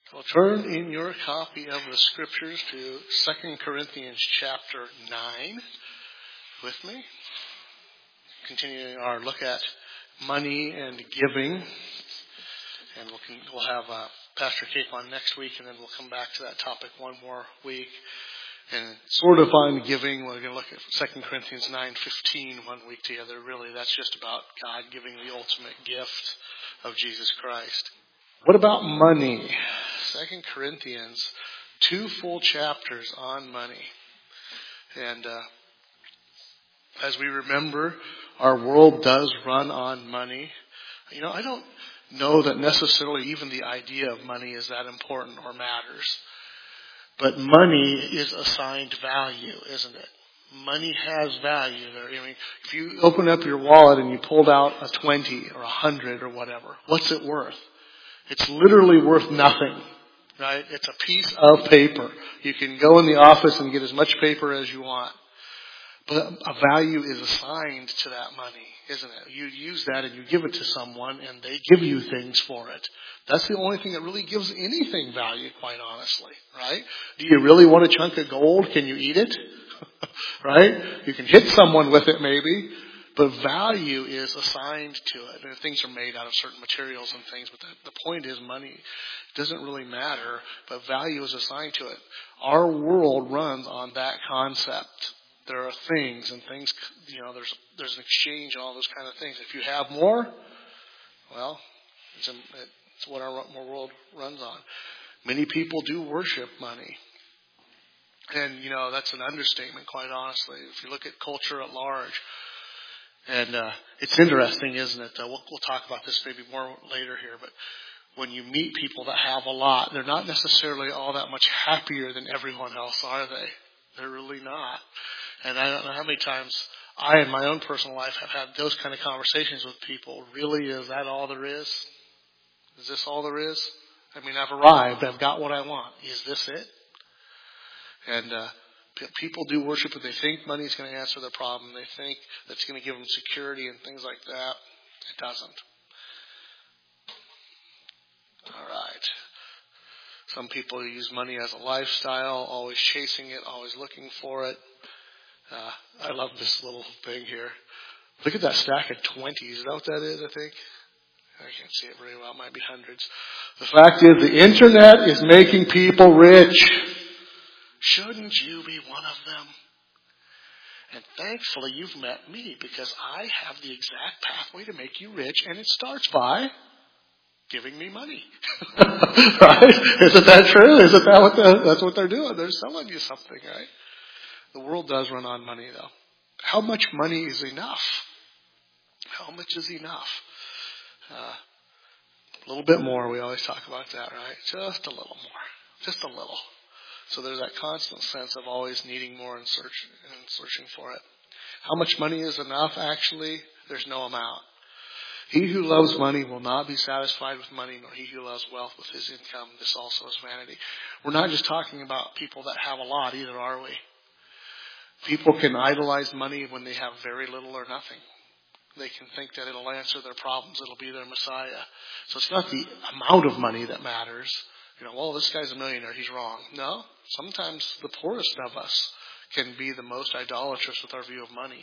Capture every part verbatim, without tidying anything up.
Well, turn in your copy of the Scriptures to Second Corinthians chapter nine with me. Continuing our look at money and giving. And we'll, we'll have uh, Pastor Cape on next week, and then we'll come back to that topic one more week. And sort of on giving, we're going to look at Second Corinthians nine fifteen one week together. Really, that's just about God giving the ultimate gift of Jesus Christ. What about money? Second Corinthians, two full chapters on money. And uh, as we remember, our world does run on money. You know, I don't know that necessarily even the idea of money is that important or matters. But money is assigned value, isn't it? Money has value there. I mean, if you open up your wallet and you pulled out a twenty or a hundred or whatever, what's it worth? It's literally worth nothing, right? It's a piece of paper. You can go in the office and get as much paper as you want. But a value is assigned to that money, isn't it? You use that and you give it to someone and they give you things for it. That's the only thing that really gives anything value, quite honestly, right? Do you really want a chunk of gold? Can you eat it? Right? You can hit someone with it maybe. But value is assigned to it. And things are made out of certain materials and things. But the, the point is money doesn't really matter. But value is assigned to it. Our world runs on that concept. There are things and things, you know, there's there's an exchange and all those kind of things. If you have more, well, it's, a, it's what our, our world runs on. Many people do worship money. And, you know, that's an understatement, quite honestly. If you look at culture at large, and uh, it's interesting, isn't it? Uh, we'll, we'll talk about this maybe more later here, but when you meet people that have a lot, they're not necessarily all that much happier than everyone else, are they? They're really not. And I don't know how many times I, in my own personal life, have had those kind of conversations with people. Really, is that all there is? Is this all there is? I mean, I've arrived. I've got what I want. Is this it? And uh, people do worship it. They think money is going to answer their problem. They think that's going to give them security and things like that. It doesn't. All right. Some people use money as a lifestyle, always chasing it, always looking for it. Uh, I love this little thing here. Look at that stack of twenties. Is that what that is, I think? I can't see it very well. It might be hundreds. The fact is, the internet is making people rich. Shouldn't you be one of them? And thankfully, you've met me because I have the exact pathway to make you rich, and it starts by giving me money. Right? Isn't that true? Isn't that what the, that's what they're doing? They're selling you something, right? The world does run on money, though. How much money is enough? How much is enough? Uh, a little bit more. We always talk about that, right? Just a little more. Just a little. So there's that constant sense of always needing more and, search, and searching for it. How much money is enough? Actually, there's no amount. He who loves money will not be satisfied with money, nor he who loves wealth with his income. This also is vanity. We're not just talking about people that have a lot either, are we? People can idolize money when they have very little or nothing. They can think that it'll answer their problems. It'll be their Messiah. So it's not the amount of money that matters. You know, well, this guy's a millionaire. He's wrong. No. Sometimes the poorest of us can be the most idolatrous with our view of money.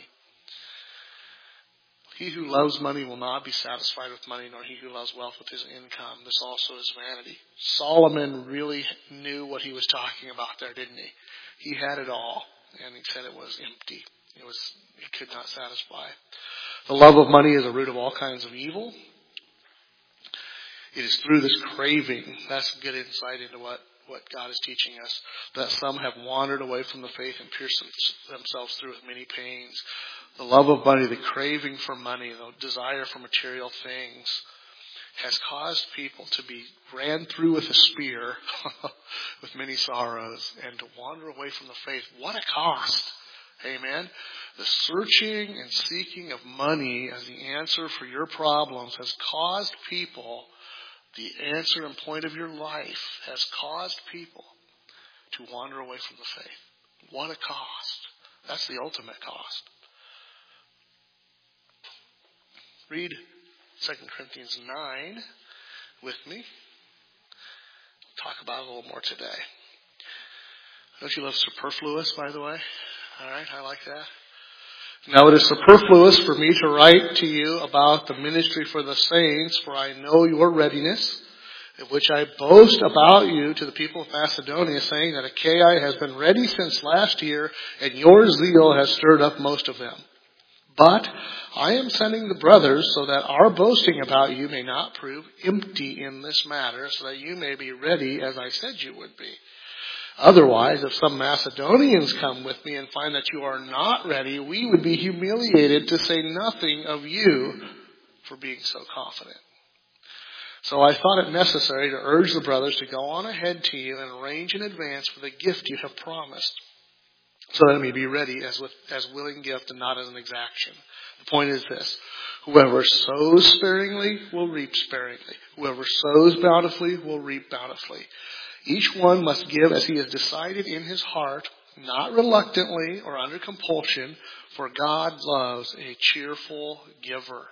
He who loves money will not be satisfied with money, nor he who loves wealth with his income. This also is vanity. Solomon really knew what he was talking about there, didn't he? He had it all, and he said it was empty. It was, it could not satisfy. The love of money is a root of all kinds of evil. It is through this craving, that's good insight into what, what God is teaching us, that some have wandered away from the faith and pierced themselves through with many pains. The love of money, the craving for money, the desire for material things has caused people to be ran through with a spear with many sorrows and to wander away from the faith. What a cost. Amen. The searching and seeking of money as the answer for your problems has caused people, the answer and point of your life has caused people to wander away from the faith. What a cost. That's the ultimate cost. Read Second Corinthians nine with me. talk about it a little more today. Don't you love superfluous, by the way? All right, I like that. Now it is superfluous for me to write to you about the ministry for the saints, for I know your readiness, in which I boast about you to the people of Macedonia, saying that Achaia has been ready since last year, and your zeal has stirred up most of them. But I am sending the brothers so that our boasting about you may not prove empty in this matter, so that you may be ready as I said you would be. Otherwise, if some Macedonians come with me and find that you are not ready, we would be humiliated, to say nothing of you, for being so confident. So I thought it necessary to urge the brothers to go on ahead to you and arrange in advance for the gift you have promised, so that it may be ready as with as willing gift and not as an exaction. The point is this: whoever sows sparingly will reap sparingly. Whoever sows bountifully will reap bountifully. Each one must give as he has decided in his heart, not reluctantly or under compulsion, for God loves a cheerful giver.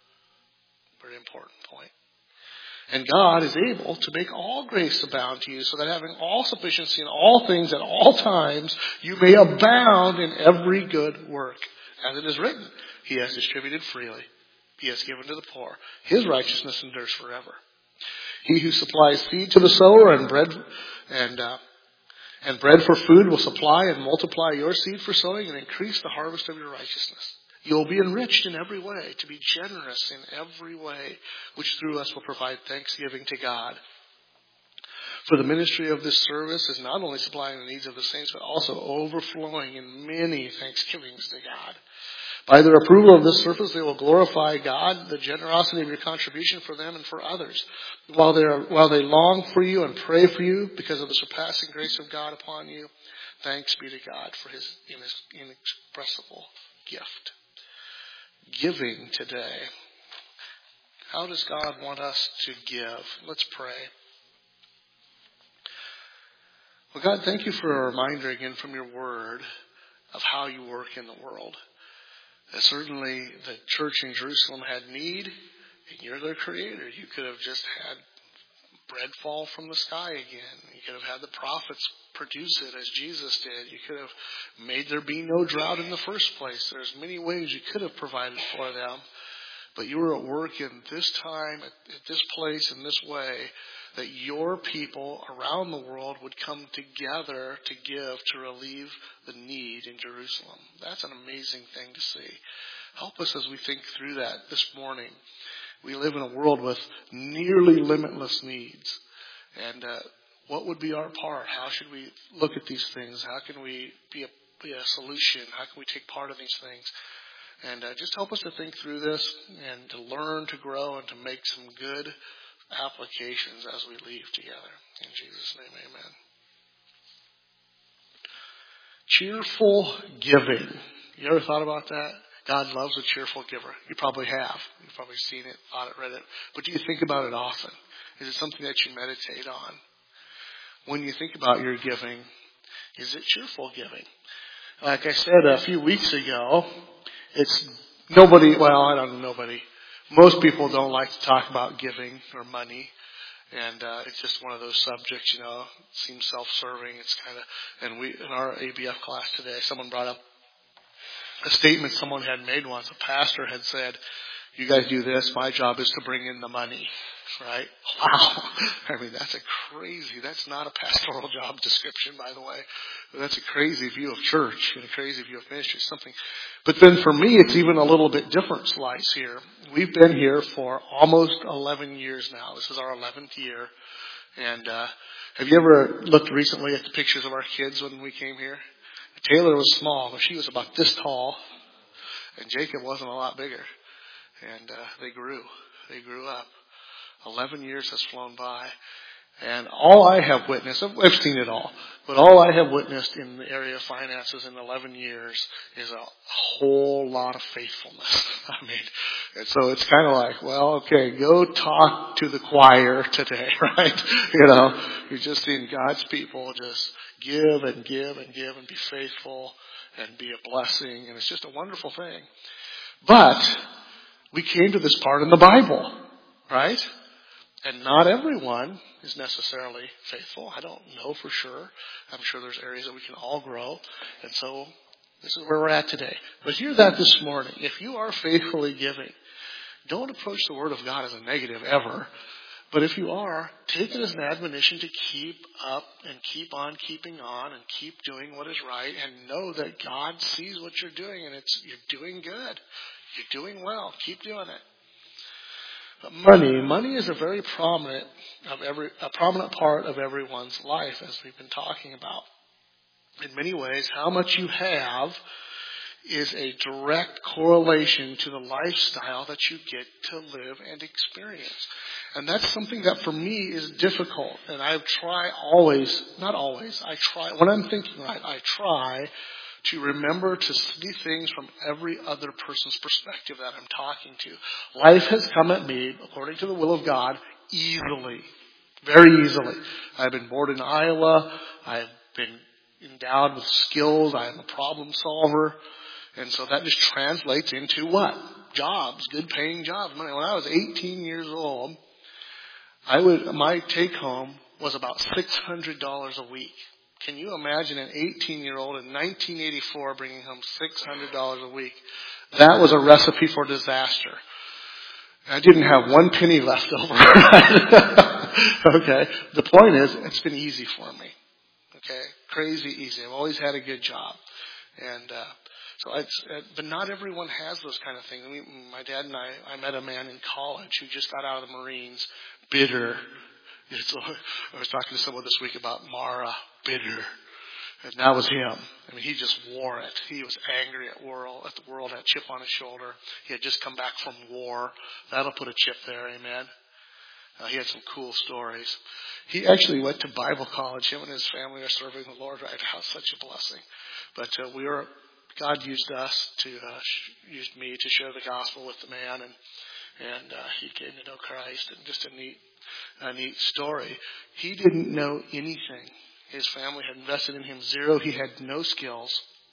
Very important point. And God is able to make all grace abound to you, so that having all sufficiency in all things at all times, you may abound in every good work. As it is written, He has distributed freely. He has given to the poor. His righteousness endures forever. He who supplies seed to the sower and bread and uh, and bread for food will supply and multiply your seed for sowing and increase the harvest of your righteousness. You will be enriched in every way, to be generous in every way, which through us will provide thanksgiving to God. For the ministry of this service is not only supplying the needs of the saints, but also overflowing in many thanksgivings to God. By their approval of this service, they will glorify God, the generosity of your contribution for them and for others, while they are, while they long for you and pray for you because of the surpassing grace of God upon you. Thanks be to God for His inexpressible gift. Giving today. How does God want us to give? Let's pray. Well, God, thank you for a reminder again from your word of how you work in the world. That certainly the church in Jerusalem had need, and you're their creator. You could have just had bread fall from the sky again. You could have had the prophets produce it as Jesus did. You could have made there be no drought in the first place. There's many ways you could have provided for them. But you were at work in this time, at, at this place, in this way, that your people around the world would come together to give, to relieve the need in Jerusalem. That's an amazing thing to see. Help us as we think through that this morning. We live in a world with nearly limitless needs. And uh, what would be our part? How should we look at these things? How can we be a, be a solution? How can we take part in these things? And uh, just help us to think through this and to learn, to grow, and to make some good applications as we leave together. In Jesus' name, amen. Cheerful giving. You ever thought about that? God loves a cheerful giver. You probably have. You've probably seen it, thought it, read it. But do you think about it often? Is it something that you meditate on? When you think about your giving, is it cheerful giving? Like I said a few weeks ago, it's nobody, well, I don't know nobody. Most people don't like to talk about giving or money. And uh, it's just one of those subjects, you know, it seems self-serving. It's kind of, and we, in our A B F class today, someone brought up a statement someone had made once. A pastor had said, you guys do this, my job is to bring in the money. Right? Wow. I mean, that's a crazy, that's not a pastoral job description, by the way. That's a crazy view of church and a crazy view of ministry, something. But then for me, it's even a little bit different slice here. We've been here for almost eleven years now. This is our eleventh year. And uh, have you ever looked recently at the pictures of our kids when we came here? Taylor was small, but she was about this tall. And Jacob wasn't a lot bigger. And uh, they grew. They grew up. Eleven years has flown by. And all I have witnessed, I've seen it all, but all I have witnessed in the area of finances in eleven years is a whole lot of faithfulness. I mean, and so it's kind of like, well, okay, go talk to the choir today, right? You know, you're just seeing God's people just give and give and give and be faithful and be a blessing. And it's just a wonderful thing. But we came to this part in the Bible, right? And not everyone is necessarily faithful. I don't know for sure. I'm sure there's areas that we can all grow. And so this is where we're at today. But hear that this morning. If you are faithfully giving, don't approach the Word of God as a negative ever. But if you are, take it as an admonition to keep up and keep on keeping on and keep doing what is right and know that God sees what you're doing and it's you're doing good. You're doing well. Keep doing it. But money, money is a very prominent of every a prominent part of everyone's life, as we've been talking about. In many ways, how much you have is a direct correlation to the lifestyle that you get to live and experience. And that's something that for me is difficult. And I try always, not always, I try, when I'm thinking right, I try to remember to see things from every other person's perspective that I'm talking to. Life has come at me, according to the will of God, easily. Very easily. I've been born in Iowa. I've been endowed with skills. I am a problem solver. And so that just translates into what? Jobs, good paying jobs. When I was eighteen years old, I would, my take home was about six hundred dollars a week. Can you imagine an eighteen-year-old in nineteen eighty-four bringing home six hundred dollars a week? That was a recipe for disaster. I didn't have one penny left over. Okay. The point is, it's been easy for me. Okay. Crazy easy. I've always had a good job. And, uh, so it's, uh, but not everyone has those kind of things. I mean, my dad and I, I met a man in college who just got out of the Marines, bitter. It's, I was talking to someone this week about Mara, bitter. And that was him. I mean, he just wore it. He was angry at world, at the world, had a chip on his shoulder. He had just come back from war. That'll put a chip there, amen. Uh, he had some cool stories. He actually went to Bible college. Him and his family are serving the Lord right now. Such a blessing. But uh, we were, God used us to, uh, sh- used me to share the gospel with the man, and and uh, he came to know Christ. And just a neat, a neat story. He didn't know anything. His family had invested in him zero. He had no skills.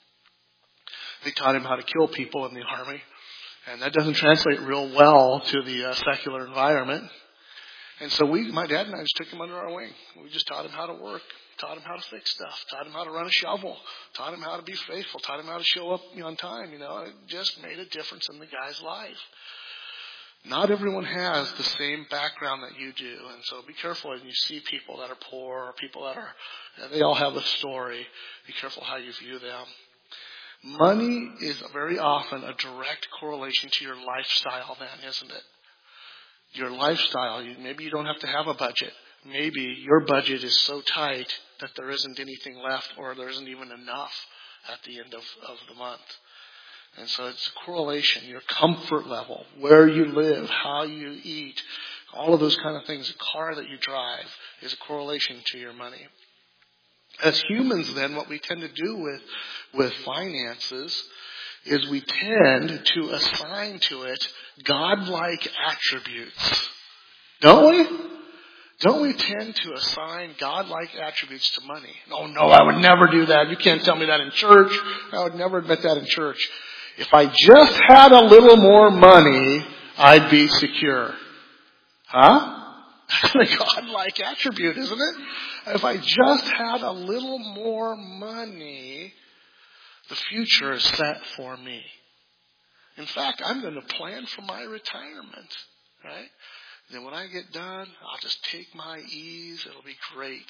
They taught him how to kill people in the army, and that doesn't translate real well to the uh, secular environment. And so we, my dad and I, just took him under our wing. We just taught him how to work, taught him how to fix stuff, taught him how to run a shovel, taught him how to be faithful, taught him how to show up on time. You know, it just made a difference in the guy's life. Not everyone has the same background that you do. And so be careful when you see people that are poor or people that are, they all have a story. Be careful how you view them. Money is very often a direct correlation to your lifestyle then, isn't it? Your lifestyle, you, maybe you don't have to have a budget. Maybe your budget is so tight that there isn't anything left or there isn't even enough at the end of, of the month. And so it's a correlation, your comfort level, where you live, how you eat, all of those kind of things, the car that you drive is a correlation to your money. As humans then, what we tend to do with, with finances is we tend to assign to it godlike attributes. Don't we? Don't we tend to assign godlike attributes to money? Oh no, I would never do that. You can't tell me that in church. I would never admit that in church. If I just had a little more money, I'd be secure. Huh? That's a godlike attribute, isn't it? If I just had a little more money, the future is set for me. In fact, I'm going to plan for my retirement, right? Then when I get done, I'll just take my ease. It'll be great.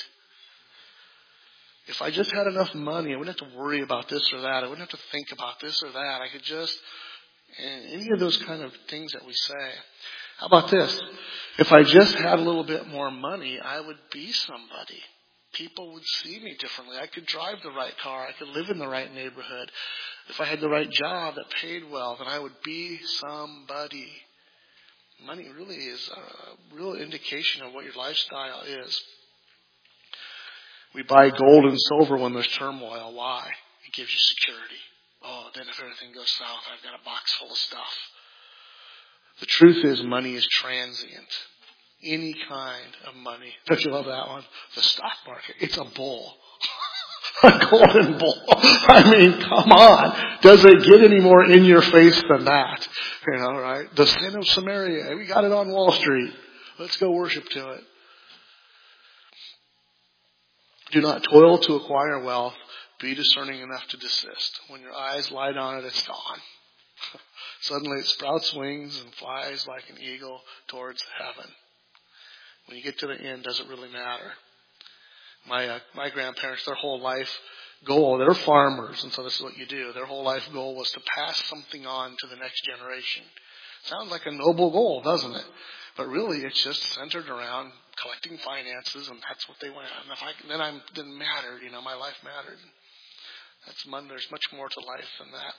If I just had enough money, I wouldn't have to worry about this or that. I wouldn't have to think about this or that. I could just, any of those kind of things that we say. How about this? If I just had a little bit more money, I would be somebody. People would see me differently. I could drive the right car. I could live in the right neighborhood. If I had the right job that paid well, then I would be somebody. Money really is a real indication of what your lifestyle is. We buy gold and silver when there's turmoil. Why? It gives you security. Oh, then if everything goes south, I've got a box full of stuff. The truth is money is transient. Any kind of money. Don't you love that one? The stock market. It's a bull. A golden bull. I mean, come on. Does it get any more in your face than that? You know, right? The sin of Samaria. We got it on Wall Street. Let's go worship to it. Do not toil to acquire wealth. Be discerning enough to desist. When your eyes light on it, it's gone. Suddenly it sprouts wings and flies like an eagle towards heaven. When you get to the end, does it really matter? My uh, my grandparents, their whole life goal, they're farmers, and so this is what you do. Their whole life goal was to pass something on to the next generation. Sounds like a noble goal, doesn't it? But really, it's just centered around collecting finances, and that's what they went. And if I then I didn't matter, you know, my life mattered. That's there's much more to life than that.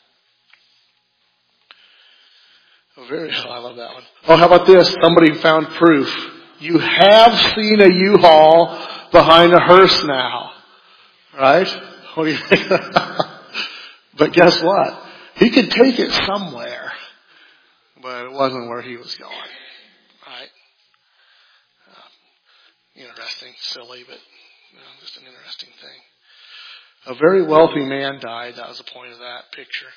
Oh, very. Oh, I love that one. Oh, how about this? Somebody found proof. You have seen a U-Haul behind a hearse now, right? What do you think? But guess what? He could take it somewhere, but it wasn't where he was going, right? Uh, interesting, silly, but you know, just an interesting thing. A very wealthy man died. That was the point of that picture.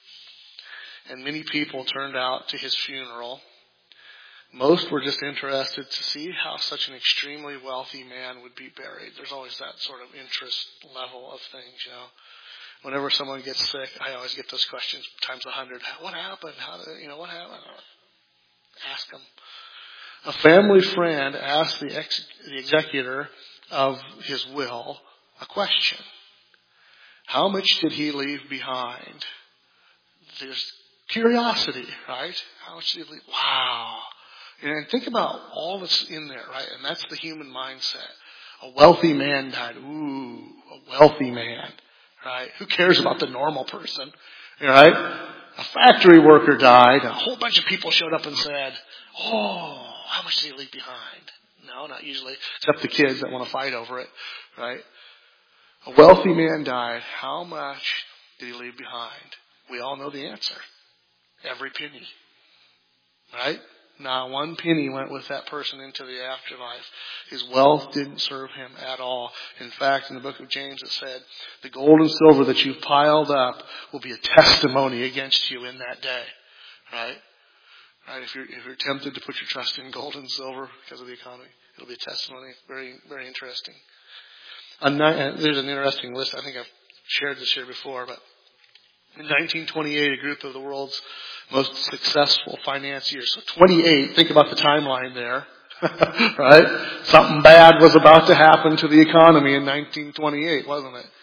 And many people turned out to his funeral. Most were just interested to see how such an extremely wealthy man would be buried. There's always that sort of interest level of things, you know. Whenever someone gets sick, I always get those questions times a hundred. What happened? How did, you know, what happened? Ask them. A family friend asked the, ex, the executor of his will a question. How much did he leave behind? There's curiosity, right? How much did he leave? Wow. And think about all that's in there, right? And that's the human mindset. A wealthy man died. Ooh, a wealthy man, right? Who cares about the normal person, right? A factory worker died. A whole bunch of people showed up and said, oh, how much did he leave behind? No, not usually, except the kids that want to fight over it, right? A wealthy man died. How much did he leave behind? We all know the answer. Every penny, right? Not one penny went with that person into the afterlife. His wealth didn't serve him at all. In fact, in the book of James it said, the gold and silver that you've piled up will be a testimony against you in that day. Right? Right? If you're, if you're tempted to put your trust in gold and silver because of the economy, it'll be a testimony. Very, very interesting. There's an interesting list. I think I've shared this here before, but in nineteen twenty-eight, a group of the world's most successful financiers. So twenty-eight, think about the timeline there, right? Something bad was about to happen to the economy in nineteen twenty-eight, wasn't it?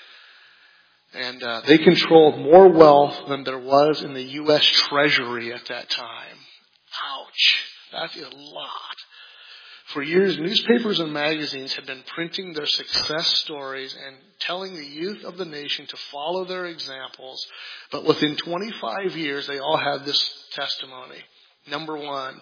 And uh, they controlled more wealth than there was in the U S Treasury at that time. Ouch. That is a lot. For years, newspapers and magazines had been printing their success stories and telling the youth of the nation to follow their examples. But within twenty-five years, they all had this testimony. Number one,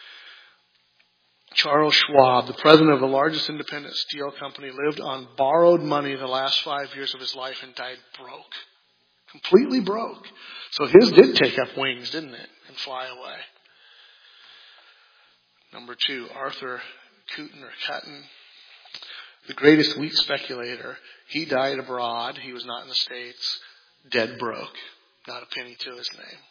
Charles Schwab, the president of the largest independent steel company, lived on borrowed money the last five years of his life and died broke. Completely broke. So his did take up wings, didn't it? And fly away. Number two, Arthur Cutten or Cutton, the greatest wheat speculator. He died abroad. He was not in the States. Dead broke. Not a penny to his name.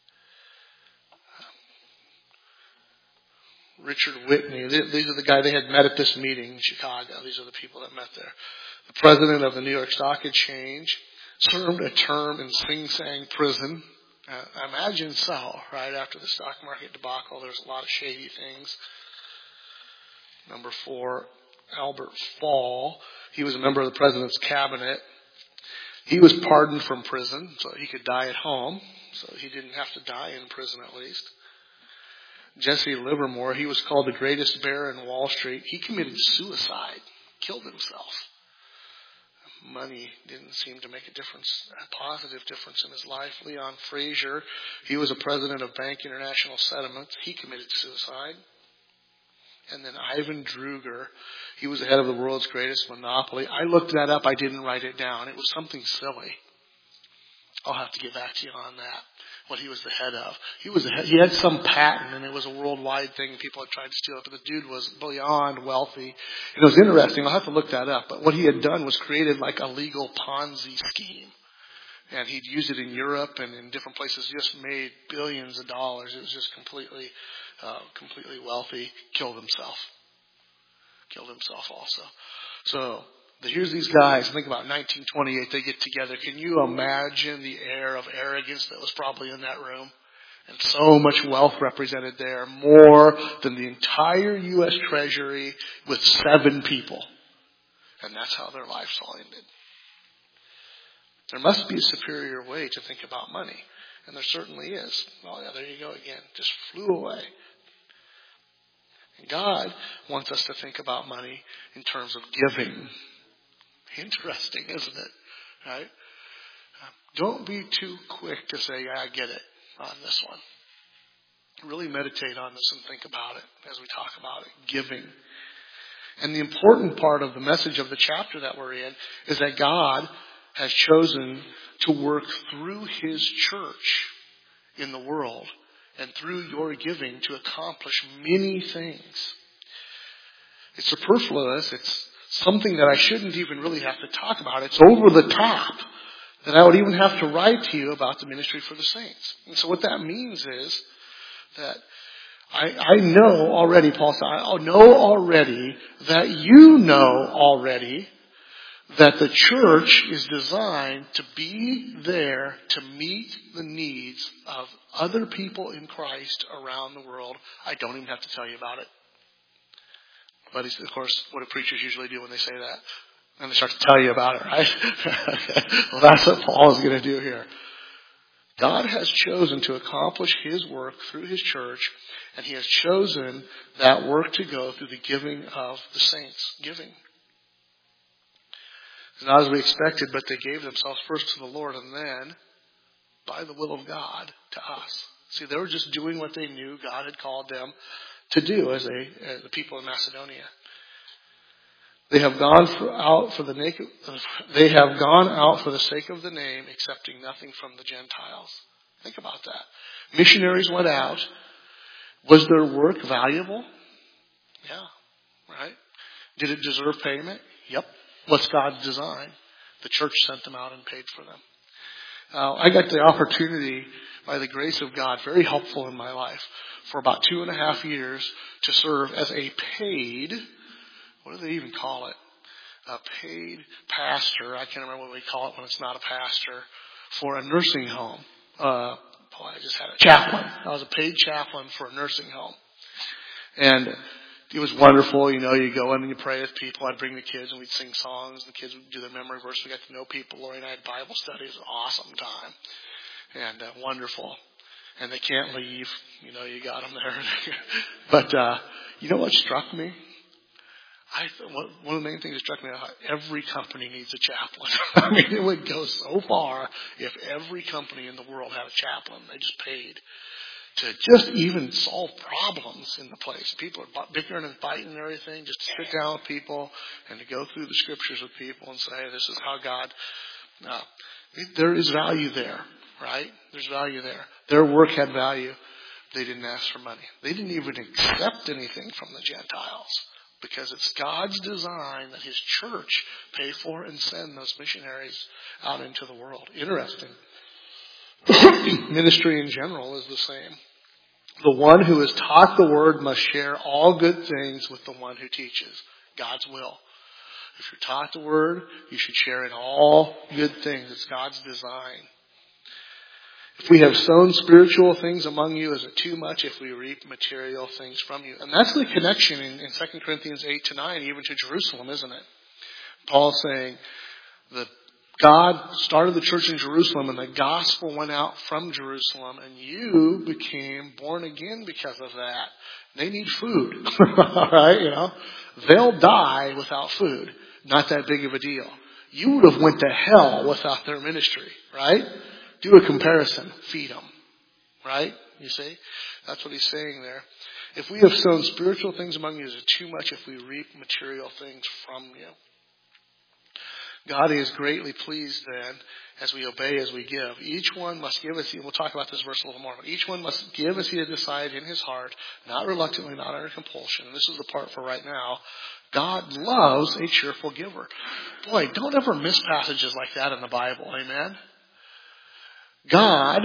Richard Whitney. These are the guy they had met at this meeting in Chicago. These are the people that met there. The president of the New York Stock Exchange served a term in Sing Sing prison. Uh, I imagine so, right? After the stock market debacle, there's a lot of shady things. Number four, Albert Fall. He was a member of the president's cabinet. He was pardoned from prison, so he could die at home. So he didn't have to die in prison, at least. Jesse Livermore, he was called the greatest bear in Wall Street. He committed suicide, killed himself. Money didn't seem to make a difference, a positive difference in his life. Leon Fraser, he was a president of Bank International Settlements. He committed suicide. And then Ivan Druger, he was the head of the world's greatest monopoly. I looked that up. I didn't write it down. It was something silly. I'll have to get back to you on that, what he was the head of. He was the head, he had some patent, and it was a worldwide thing. People had tried to steal it, but the dude was beyond wealthy. It was interesting. I'll have to look that up. But what he had done was created like a legal Ponzi scheme. And he'd use it in Europe and in different places, just made billions of dollars. It was just completely, uh, completely wealthy. Killed himself. Killed himself also. So here's these guys. Think about nineteen twenty-eight. They get together. Can you imagine the air of arrogance that was probably in that room? And so much wealth represented there, more than the entire U S Treasury with seven people. And that's how their lives all ended. There must be a superior way to think about money. And there certainly is. Oh yeah, there you go again. Just flew away. And God wants us to think about money in terms of giving. Interesting, isn't it? Right? Don't be too quick to say, yeah, I get it on this one. Really meditate on this and think about it as we talk about it. Giving. And the important part of the message of the chapter that we're in is that God has chosen to work through His church in the world and through your giving to accomplish many things. It's superfluous. It's something that I shouldn't even really have to talk about. It's over the top that I would even have to write to you about the ministry for the saints. And so what that means is that I, I know already, Paul said, I know already that you know already that the church is designed to be there to meet the needs of other people in Christ around the world. I don't even have to tell you about it. But of course, what do preachers usually do when they say that? And they start to tell you about it, right? Well, that's what Paul is going to do here. God has chosen to accomplish His work through His church, and He has chosen that work to go through the giving of the saints. Giving. It's not as we expected, but they gave themselves first to the Lord and then, by the will of God, to us. See, they were just doing what they knew God had called them to do as, a, as the people in Macedonia. They have gone for, out for the naked, they have gone out for the sake of the name, accepting nothing from the Gentiles. Think about that. Missionaries went out. Was their work valuable? Yeah, right? Did it deserve payment? Yep. What's God's design? The church sent them out and paid for them. Uh, I got the opportunity, by the grace of God, very helpful in my life, for about two and a half years to serve as a paid, what do they even call it? A paid pastor. I can't remember what we call it when it's not a pastor, for a nursing home. Uh, boy, I just had a chaplain. I was a paid chaplain for a nursing home. And it was wonderful. You know, you go in and you pray with people. I'd bring the kids and we'd sing songs. The kids would do their memory verse. We got to know people. Lori and I had Bible studies. An awesome time. And uh, wonderful. And they can't leave. You know, you got them there. But uh, you know what struck me? I one of the main things that struck me, every company needs a chaplain. I mean, it would go so far if every company in the world had a chaplain. They just paid to just even solve problems in the place. People are bickering and fighting and everything. Just to sit down with people and to go through the scriptures with people and say, hey, this is how God... Uh, there is value there, right? There's value there. Their work had value. They didn't ask for money. They didn't even accept anything from the Gentiles. Because it's God's design that His church pay for and send those missionaries out into the world. Interesting. Ministry in general is the same. The one who is taught the word must share all good things with the one who teaches. God's will. If you're taught the word, you should share in all good things. It's God's design. If we have sown spiritual things among you, is it too much if we reap material things from you? And that's the connection in, in Second Corinthians eight to nine, even to Jerusalem, isn't it? Paul's saying that God started the church in Jerusalem and the gospel went out from Jerusalem and you became born again because of that. They need food. All right, you know. They'll die without food. Not that big of a deal. You would have went to hell without their ministry, right? Do a comparison. Feed them. Right? You see? That's what he's saying there. If we have sown spiritual things among you, is it too much if we reap material things from you? God is greatly pleased then as we obey, as we give. Each one must give as he, we'll talk about this verse a little more, but each one must give as he has decided in his heart, not reluctantly, not under compulsion. And this is the part for right now. God loves a cheerful giver. Boy, don't ever miss passages like that in the Bible. Amen? God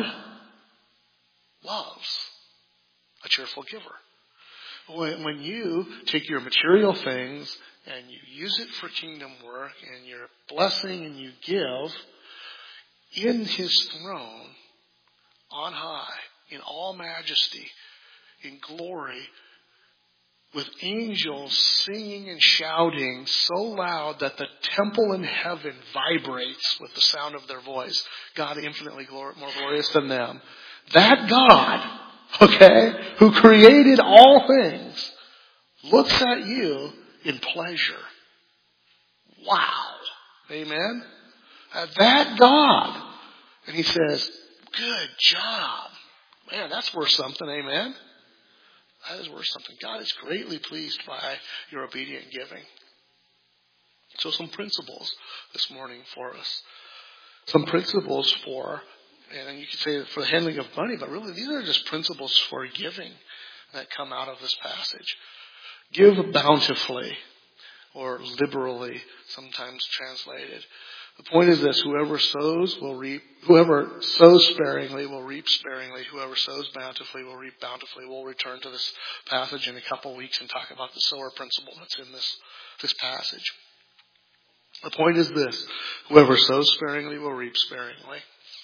loves a cheerful giver. When, when you take your material things and you use it for kingdom work and you're blessing and you give, in his throne, on high, in all majesty, in glory, with angels singing and shouting so loud that the temple in heaven vibrates with the sound of their voice. God infinitely glor- more glorious than them. That God, okay, who created all things, looks at you in pleasure. Wow. Amen? Uh, that God. And he says, good job. Man, that's worth something. Amen? That is worth something. God is greatly pleased by your obedient giving. So some principles this morning for us. Some principles for, and you could say for the handling of money, but really these are just principles for giving that come out of this passage. Give bountifully, or liberally, sometimes translated. The point is this: whoever sows will reap. Whoever sows sparingly will reap sparingly. Whoever sows bountifully will reap bountifully. We'll return to this passage in a couple of weeks and talk about the sower principle that's in this this passage. The point is this: whoever sows sparingly will reap sparingly.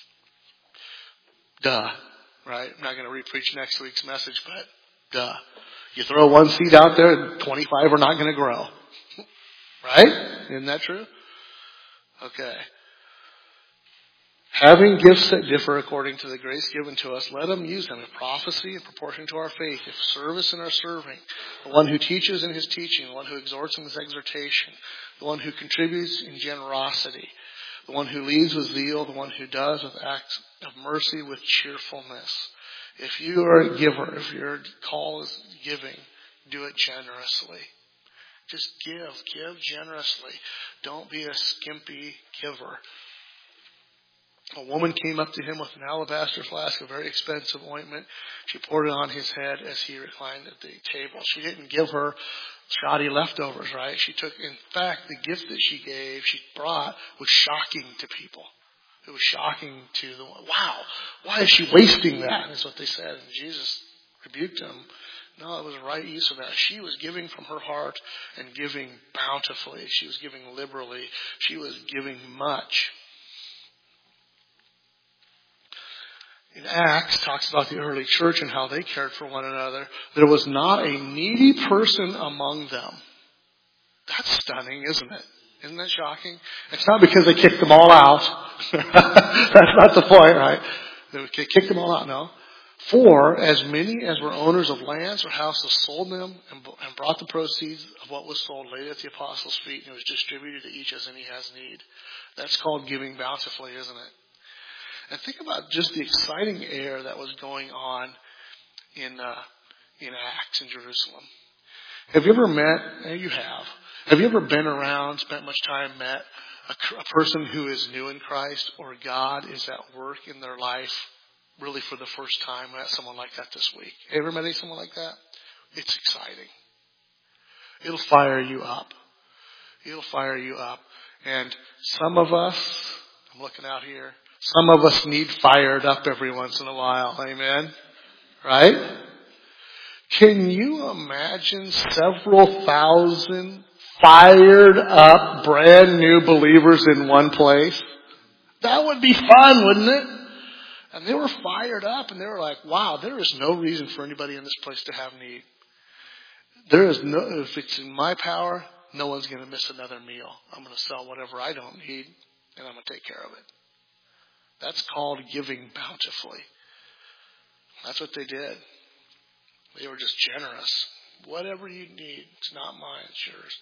Duh. Right? I'm not going to re-preach next week's message, but duh. You throw one seed out there, twenty-five are not going to grow. Right? Isn't that true? Okay. Having gifts that differ according to the grace given to us, let them use them. If prophecy in proportion to our faith, if service in our serving, the one who teaches in his teaching, the one who exhorts in his exhortation, the one who contributes in generosity, the one who leads with zeal, the one who does with acts of mercy with cheerfulness. If you are a giver, if your call is giving, do it generously. Just give. Give generously. Don't be a skimpy giver. A woman came up to him with an alabaster flask of very expensive ointment. She poured it on his head as he reclined at the table. She didn't give her shoddy leftovers, right? She took, in fact, the gift that she gave, she brought, was shocking to people. It was shocking to the, wow, why is she wasting that? That's what they said. And Jesus rebuked them. No, it was the right use of that. She was giving from her heart and giving bountifully. She was giving liberally. She was giving much. In Acts, talks about the early church and how they cared for one another. There was not a needy person among them. That's stunning, isn't it? Isn't that shocking? It's not because they kicked them all out. That's not the point, right? They kicked them all out, no. For as many as were owners of lands or houses sold them and brought the proceeds of what was sold, laid at the apostles' feet, and it was distributed to each as any has need. That's called giving bountifully, isn't it? And think about just the exciting air that was going on in uh, in Acts in Jerusalem. Have you ever met, and you have, have you ever been around, spent much time, met a, a person who is new in Christ, or God is at work in their life really for the first time? I met someone like that this week. Ever met someone like that? It's exciting. It'll fire you up. It'll fire you up. And some of us, I'm looking out here, some of us need fired up every once in a while. Amen? Right? Can you imagine several thousand fired up brand new believers in one place? That would be fun, wouldn't it? And they were fired up and they were like, wow, there is no reason for anybody in this place to have need. There is no, if it's in my power, no one's going to miss another meal. I'm going to sell whatever I don't need and I'm going to take care of it. That's called giving bountifully. That's what they did. They were just generous. Whatever you need, it's not mine, it's yours.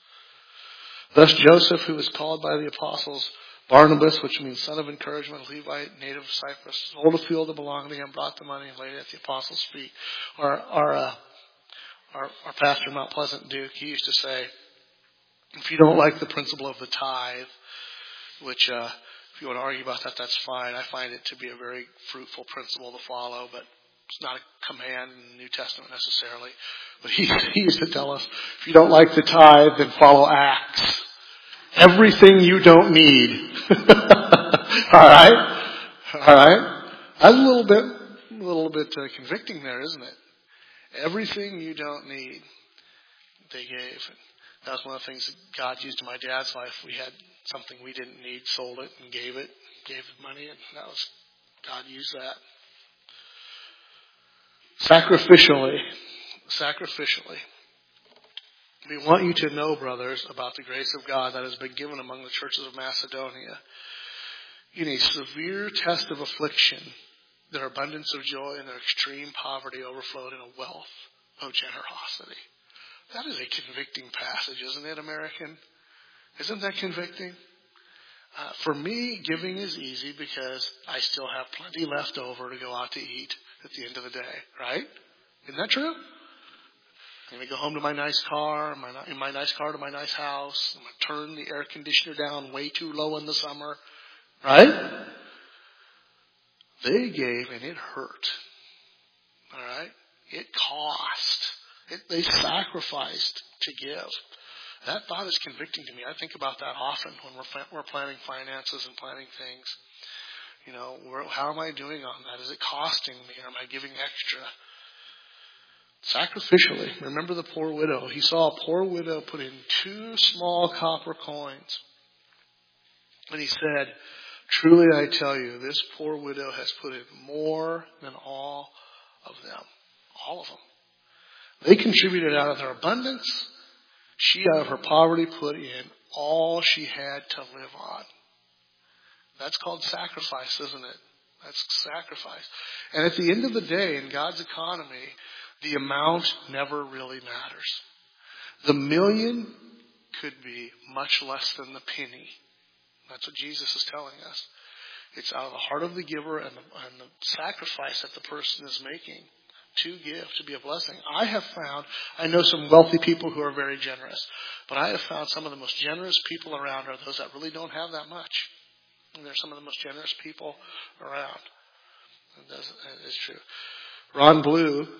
Thus Joseph, who was called by the apostles Barnabas, which means son of encouragement, Levite, native of Cyprus, sold a field that belonged to him, brought the money, and laid it at the apostles' feet. Our our, uh, our our pastor, Mount Pleasant Duke, he used to say, if you don't like the principle of the tithe, which uh, if you want to argue about that, that's fine. I find it to be a very fruitful principle to follow, but it's not a command in the New Testament necessarily. But he, he used to tell us, if you don't like the tithe, then follow Acts. Everything you don't need. All right? All right? That's a little bit, a little bit uh, convicting there, isn't it? Everything you don't need, they gave. That was one of the things that God used in my dad's life. We had something we didn't need, sold it, and gave it, gave it money, and that was, God used that. Sacrificially, sacrificially. We want you to know, brothers, about the grace of God that has been given among the churches of Macedonia. In a severe test of affliction, their abundance of joy and their extreme poverty overflowed in a wealth of generosity. That is a convicting passage, isn't it, American? Isn't that convicting? Uh, for me, giving is easy because I still have plenty left over to go out to eat at the end of the day, right? Isn't that true? I'm going to go home to my nice car, my, in my nice car to my nice house. I'm going to turn the air conditioner down way too low in the summer, right? They gave and it hurt. All right? It cost. It, they sacrificed to give. That thought is convicting to me. I think about that often when we're we're planning finances and planning things. You know, where, how am I doing on that? Is it costing me, or am I giving extra? Sacrificially. Remember the poor widow. He saw a poor widow put in two small copper coins. And he said, truly I tell you, this poor widow has put in more than all of them. All of them. They contributed out of their abundance. She, out of her poverty, put in all she had to live on. That's called sacrifice, isn't it? That's sacrifice. And at the end of the day, in God's economy, the amount never really matters. The million could be much less than the penny. That's what Jesus is telling us. It's out of the heart of the giver and the, and the sacrifice that the person is making to give, to be a blessing. I have found, I know some wealthy people who are very generous, but I have found some of the most generous people around are those that really don't have that much. And they're some of the most generous people around. That is true. Ron Blue,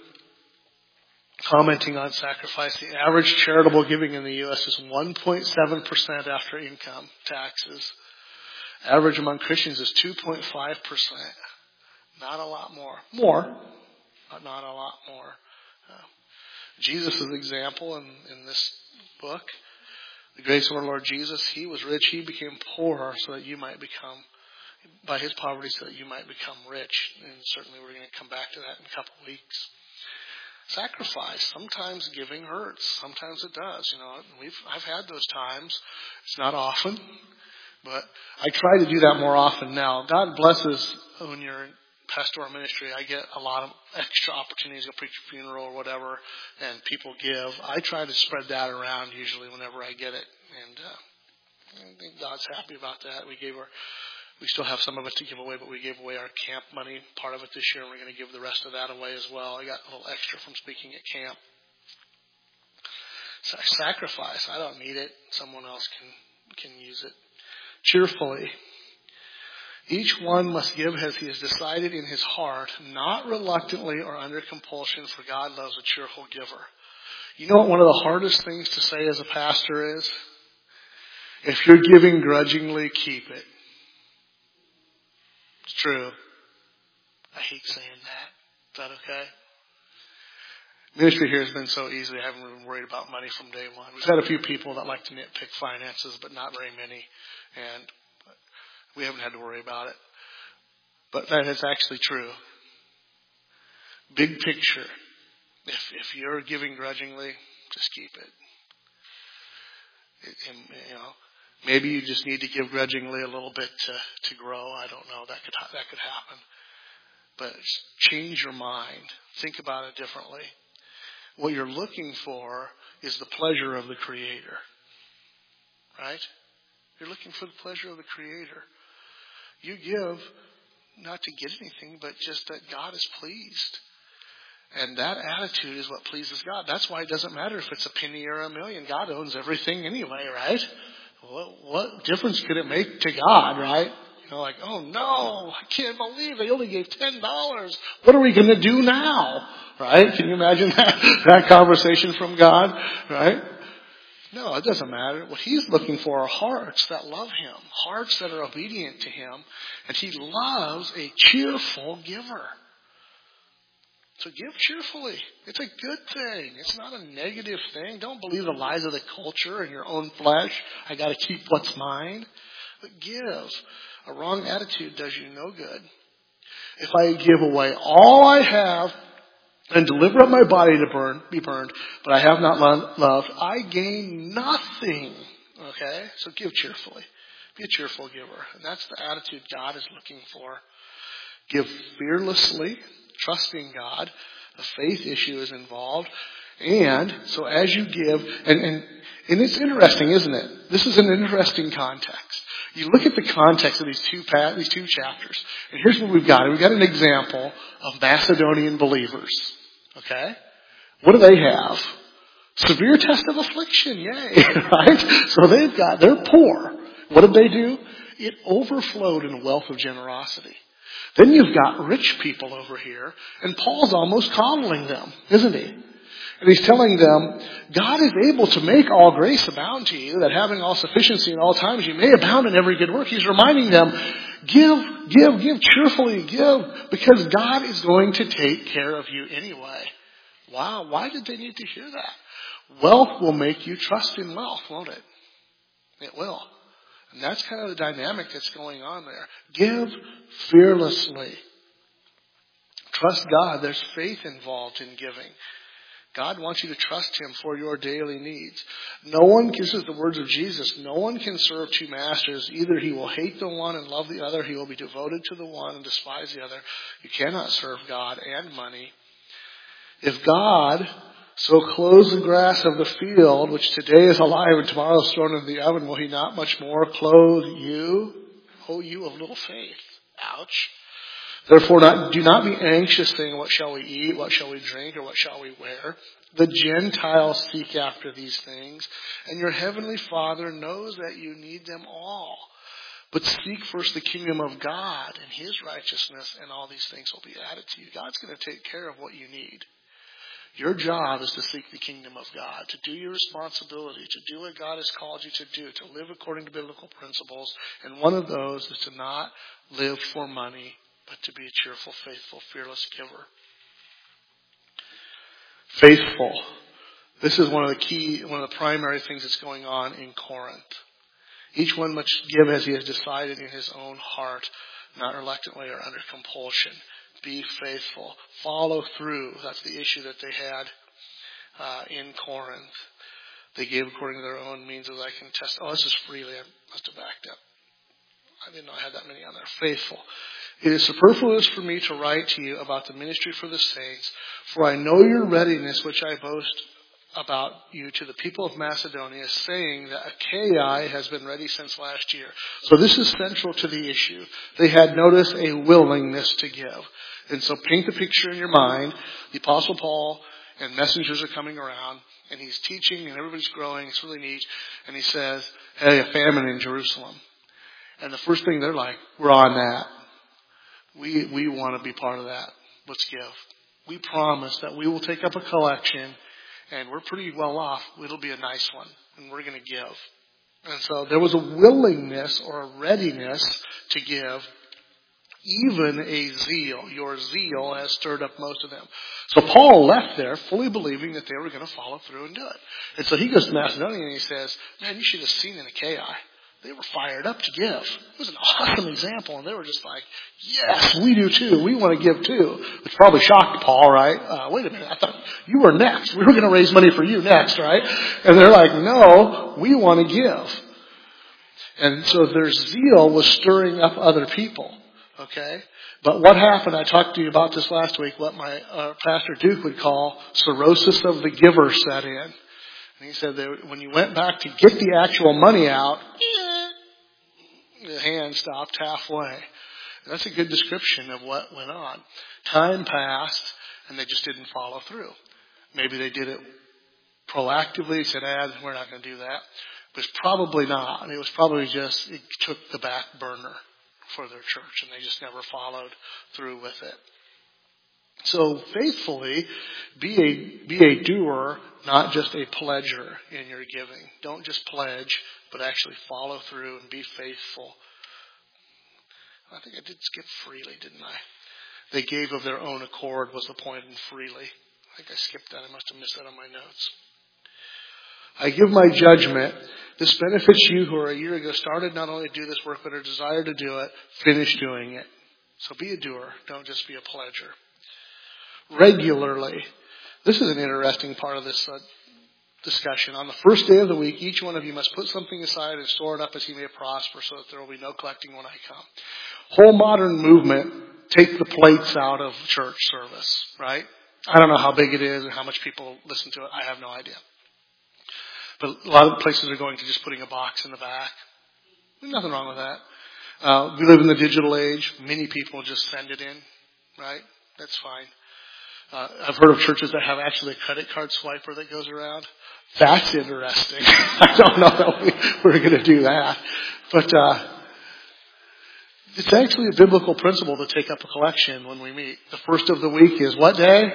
commenting on sacrifice, the average charitable giving in the U S is one point seven percent after income taxes. Average among Christians is two point five percent. Not a lot more. More, but not a lot more. Uh, Jesus' example in, in this book, the grace of our Lord Jesus, he was rich. He became poor so that you might become, by his poverty, so that you might become rich. And certainly we're going to come back to that in a couple of weeks. Sacrifice. Sometimes giving hurts. Sometimes it does. You know, we've I've had those times. It's not often, but I try to do that more often now. God blesses when you're in pastoral ministry. I get a lot of extra opportunities to preach a funeral or whatever, and people give. I try to spread that around usually whenever I get it, and uh, I think God's happy about that. We gave our. We still have some of it to give away, but we gave away our camp money, part of it this year, and we're going to give the rest of that away as well. I got a little extra from speaking at camp. Sacrifice. I don't need it. Someone else can, can use it. Cheerfully. Each one must give as he has decided in his heart, not reluctantly or under compulsion, for God loves a cheerful giver. You know what one of the hardest things to say as a pastor is? If you're giving grudgingly, keep it. It's true. I hate saying that. Is that okay? Ministry here has been so easy. I haven't been worried about money from day one. We've had a few people that like to nitpick finances, but not very many. And we haven't had to worry about it. But that is actually true. Big picture. If if you're giving grudgingly, just keep it. it and, you know, maybe you just need to give grudgingly a little bit to, to grow. I don't know. That could that could happen. But change your mind. Think about it differently. What you're looking for is the pleasure of the Creator. Right? You're looking for the pleasure of the Creator. You give not to get anything, but just that God is pleased. And that attitude is what pleases God. That's why it doesn't matter if it's a penny or a million. God owns everything anyway, right? What, what difference could it make to God, right? You know, like, oh no, I can't believe they only gave ten dollars. What are we going to do now? Right? Can you imagine that, that conversation from God? Right? No, it doesn't matter. What he's looking for are hearts that love him, hearts that are obedient to him, and he loves a cheerful giver. So give cheerfully. It's a good thing. It's not a negative thing. Don't believe the lies of the culture and your own flesh. I got to keep what's mine. But give. A wrong attitude does you no good. If I give away all I have and deliver up my body to burn, be burned, but I have not loved, I gain nothing. Okay? So give cheerfully. Be a cheerful giver. And that's the attitude God is looking for. Give fearlessly, trusting God. The faith issue is involved. And so as you give, and, and, and it's interesting, isn't it? This is an interesting context. You look at the context of these two these two chapters, and here's what we've got. We've got an example of Macedonian believers. Okay? What do they have? Severe test of affliction, yay, right? So they've got, they're poor. What did they do? It overflowed in a wealth of generosity. Then you've got rich people over here, and Paul's almost coddling them, isn't he? And he's telling them, God is able to make all grace abound to you, that having all sufficiency in all times you may abound in every good work. He's reminding them, give, give, give cheerfully, give, because God is going to take care of you anyway. Wow, why did they need to hear that? Wealth will make you trust in wealth, won't it? It will. And that's kind of the dynamic that's going on there. Give fearlessly. Trust God. There's faith involved in giving. God wants you to trust him for your daily needs. No one, this is the words of Jesus, no one can serve two masters. Either he will hate the one and love the other. He will be devoted to the one and despise the other. You cannot serve God and money. If God so clothes the grass of the field, which today is alive and tomorrow is thrown into the oven, will he not much more clothe you? O you of little faith. Ouch. Therefore, not, do not be anxious, saying, what shall we eat, what shall we drink, or what shall we wear? The Gentiles seek after these things, and your heavenly Father knows that you need them all. But seek first the kingdom of God and his righteousness, and all these things will be added to you. God's going to take care of what you need. Your job is to seek the kingdom of God, to do your responsibility, to do what God has called you to do, to live according to biblical principles. And one of those is to not live for money, but to be a cheerful, faithful, fearless giver. Faithful. This is one of the key, one of the primary things that's going on in Corinth. Each one must give as he has decided in his own heart, not reluctantly or under compulsion. Be faithful. Follow through. That's the issue that they had uh, in Corinth. They gave according to their own means, as I can test. Oh, this is freely. I must have backed up. I didn't know I had that many on there. Faithful. It is superfluous for me to write to you about the ministry for the saints, for I know your readiness, which I boast about you to the people of Macedonia, saying that Achaia has been ready since last year. So this is central to the issue. They had, notice, a willingness to give. And so paint the picture in your mind. The Apostle Paul and messengers are coming around, and he's teaching, and everybody's growing. It's really neat. And he says, hey, a famine in Jerusalem. And the first thing they're like, we're on that. We we want to be part of that. Let's give. We promise that we will take up a collection, and we're pretty well off. It'll be a nice one, and we're going to give. And so there was a willingness or a readiness to give, even a zeal. Your zeal has stirred up most of them. So Paul left there fully believing that they were going to follow through and do it. And so he goes to Macedonia and he says, man, you should have seen in Achaia. They were fired up to give. It was an awesome example. And they were just like, yes, we do too. We want to give too. Which probably shocked Paul, right? Uh, wait a minute. I thought you were next. We were going to raise money for you next, right? And they're like, no, we want to give. And so their zeal was stirring up other people. Okay? But what happened, I talked to you about this last week, what my uh, Pastor Duke would call cirrhosis of the giver set in. And he said that when you went back to get the actual money out, the hand stopped halfway. And that's a good description of what went on. Time passed, and they just didn't follow through. Maybe they did it proactively, said, ah, we're not going to do that. But it's probably not. And it was probably just, it took the back burner for their church, and they just never followed through with it. So faithfully, be a be a doer, not just a pledger in your giving. Don't just pledge, but actually follow through and be faithful. I think I did skip freely, didn't I? They gave of their own accord was the point in freely. I think I skipped that. I must have missed that on my notes. I give my judgment. This benefits you who are a year ago started not only to do this work, but a desire to do it, finish doing it. So be a doer. Don't just be a pledger. Regularly. This is an interesting part of this uh, discussion. On the first day of the week, each one of you must put something aside and store it up as he may prosper, so that there will be no collecting when I come. Whole modern movement, take the plates out of church service, right? I don't know how big it is and how much people listen to it. I have no idea. But a lot of places are going to just putting a box in the back. There's nothing wrong with that. Uh, we live in the digital age. Many people just send it in, right? That's fine. Uh, I've heard of churches that have actually a credit card swiper that goes around. That's interesting. I don't know that we, we're going to do that. But uh, it's actually a biblical principle to take up a collection when we meet. The first of the week is what day?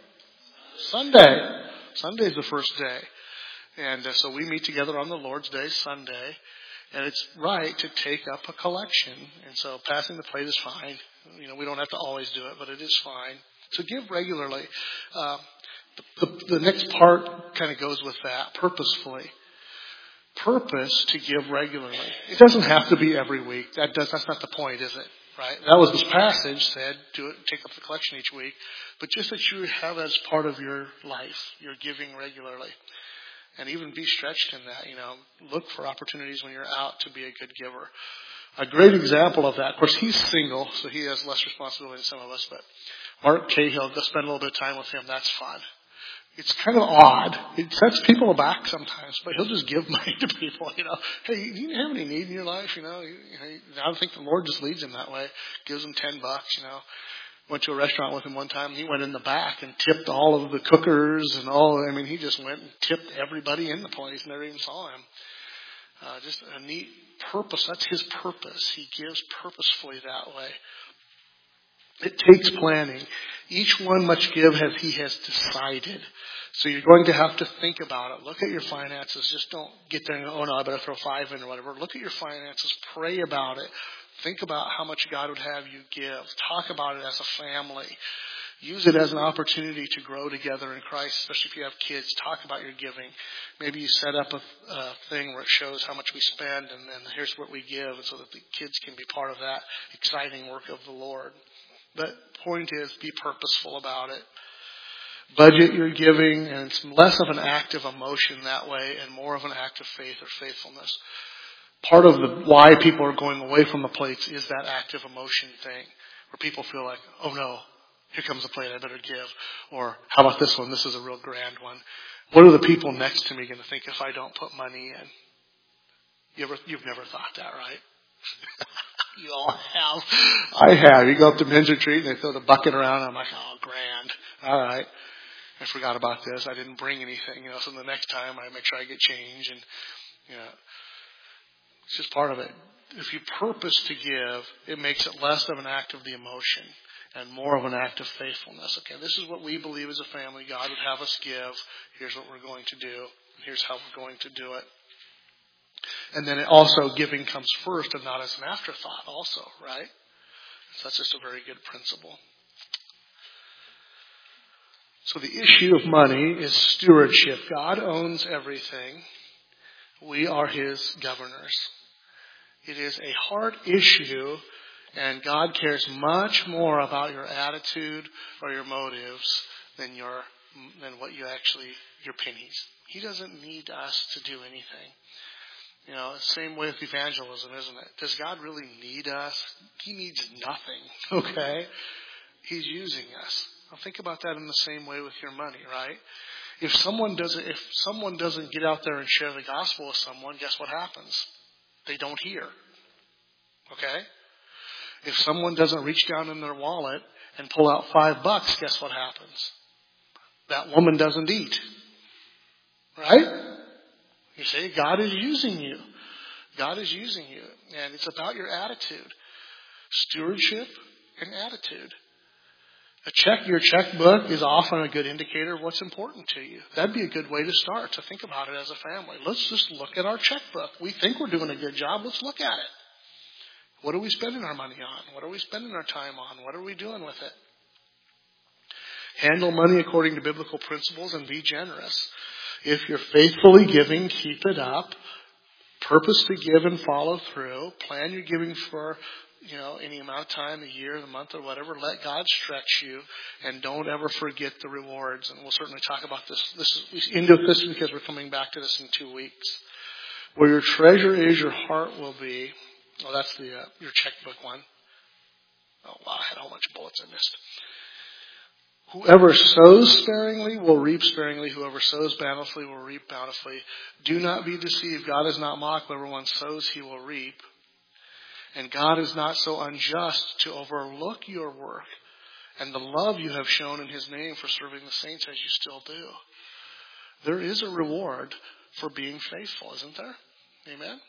Sunday. Sunday is the first day. And uh, so we meet together on the Lord's Day, Sunday. And it's right to take up a collection. And so passing the plate is fine. You know, we don't have to always do it, but it is fine. So give regularly. Uh, the, the, the next part kind of goes with that, purposefully. Purpose to give regularly. It doesn't have to be every week. That does. That's not the point, is it? Right? That was this passage said, do it, take up the collection each week. But just that you have as part of your life, you're giving regularly. And even be stretched in that, you know. Look for opportunities when you're out to be a good giver. A great example of that, of course, he's single, so he has less responsibility than some of us, but Mark Cahill, go spend a little bit of time with him. That's fun. It's kind of odd. It sets people aback sometimes, but he'll just give money to people, you know. Hey, do you have any need in your life, you know? I don't think the Lord just leads him that way. Gives him ten bucks, you know. Went to a restaurant with him one time. He went in the back and tipped all of the cookers and all. I mean, he just went and tipped everybody in the place. Never even saw him. Uh, just a neat purpose. That's his purpose. He gives purposefully that way. It takes planning. Each one must give as he has decided. So you're going to have to think about it. Look at your finances. Just don't get there and go, oh no, I better throw five in or whatever. Look at your finances. Pray about it. Think about how much God would have you give. Talk about it as a family. Use it as an opportunity to grow together in Christ, especially if you have kids. Talk about your giving. Maybe you set up a, a thing where it shows how much we spend, and then here's what we give, and so that the kids can be part of that exciting work of the Lord. But point is, be purposeful about it. Budget your giving, and it's less of an act of emotion that way and more of an act of faith or faithfulness. Part of the why people are going away from the plates is that act of emotion thing, where people feel like, oh no, here comes a plate, I better give. Or how about this one? This is a real grand one. What are the people next to me going to think if I don't put money in? You ever, you've never thought that, right? You all have. I have. You go up to Men's Retreat and they throw the bucket around. And I'm like, oh, grand. All right. I forgot about this. I didn't bring anything. You know, so the next time I make sure I get change. And, you know, it's just part of it. If you purpose to give, it makes it less of an act of the emotion and more of an act of faithfulness. Okay, this is what we believe as a family God would have us give. Here's what we're going to do. And here's how we're going to do it. And then it also, giving comes first and not as an afterthought also, right? So that's just a very good principle. So the issue of money is stewardship. God owns everything. We are his governors. It is a heart issue, and God cares much more about your attitude or your motives than your than what you actually, your pennies. He doesn't need us to do anything. You know, same way with evangelism, isn't it? Does God really need us? He needs nothing, okay? He's using us. Now think about that in the same way with your money, right? If someone doesn't, if someone doesn't get out there and share the gospel with someone, guess what happens? They don't hear. Okay? If someone doesn't reach down in their wallet and pull out five bucks, guess what happens? That woman doesn't eat. Right? You see, God is using you. God is using you. And it's about your attitude. Stewardship and attitude. A check, your checkbook is often a good indicator of what's important to you. That'd be a good way to start, to think about it as a family. Let's just look at our checkbook. We think we're doing a good job. Let's look at it. What are we spending our money on? What are we spending our time on? What are we doing with it? Handle money according to biblical principles and be generous. If you're faithfully giving, keep it up. Purpose to give and follow through. Plan your giving for, you know, any amount of time, a year, the month, or whatever. Let God stretch you, and don't ever forget the rewards. And we'll certainly talk about this. This is into this because we're coming back to this in two weeks. Where your treasure is, your heart will be. Oh, that's the uh, your checkbook one. Oh wow, I had a whole bunch of bullets I missed. Whoever sows sparingly will reap sparingly. Whoever sows bountifully will reap bountifully. Do not be deceived. God is not mocked. Whatever one sows, he will reap. And God is not so unjust to overlook your work and the love you have shown in his name for serving the saints as you still do. There is a reward for being faithful, isn't there? Amen?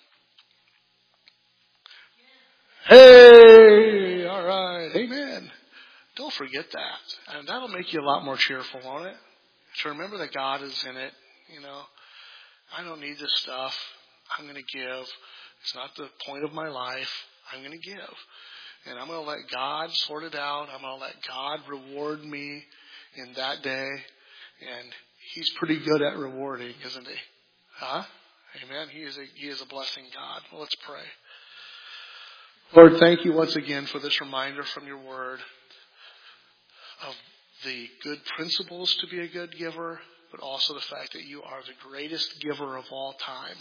Hey! All right. Amen. Don't forget that. And that'll make you a lot more cheerful, won't it? To remember that God is in it. You know, I don't need this stuff. I'm going to give. It's not the point of my life. I'm going to give. And I'm going to let God sort it out. I'm going to let God reward me in that day. And he's pretty good at rewarding, isn't he? Huh? Amen. He is a, he is a blessing God. Well, let's pray. Lord, thank you once again for this reminder from your word of the good principles to be a good giver, but also the fact that you are the greatest giver of all time.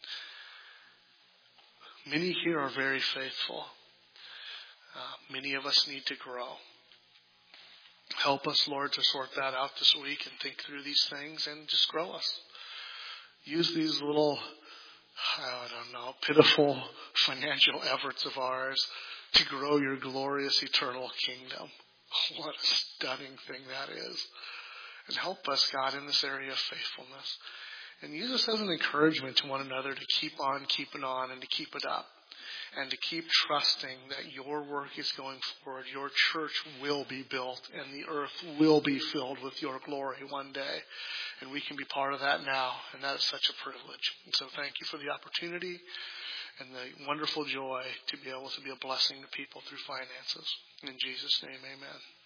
Many here are very faithful. Uh, many of us need to grow. Help us, Lord, to sort that out this week and think through these things and just grow us. Use these little, I don't know, pitiful financial efforts of ours to grow your glorious eternal kingdom. What a stunning thing that is. And help us, God, in this area of faithfulness. And use us as an encouragement to one another to keep on keeping on and to keep it up. And to keep trusting that your work is going forward. Your church will be built and the earth will be filled with your glory one day. And we can be part of that now. And that is such a privilege. And so thank you for the opportunity and the wonderful joy to be able to be a blessing to people through finances. In Jesus' name, amen.